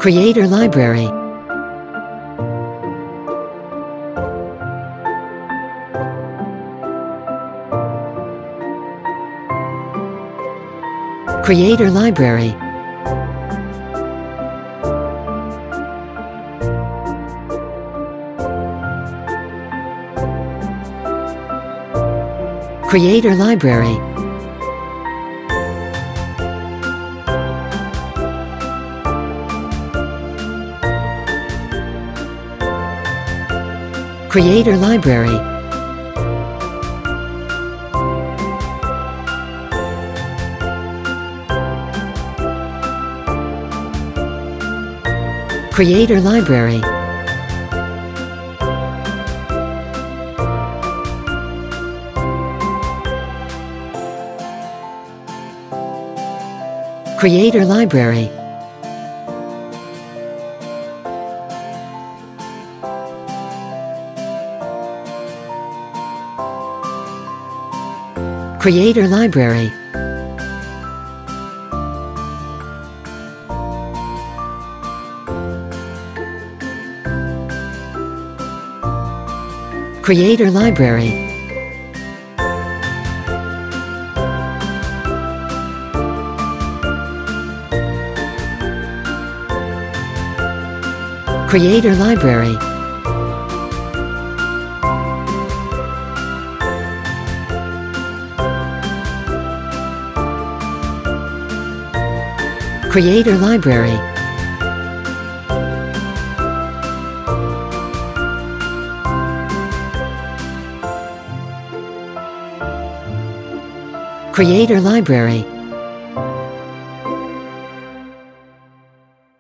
Creator Library. Creator Library. Creator Library. Creator Library. Creator Library. Creator Library. Creator Library. Creator Library. Creator Library. Creator Library. Creator Library.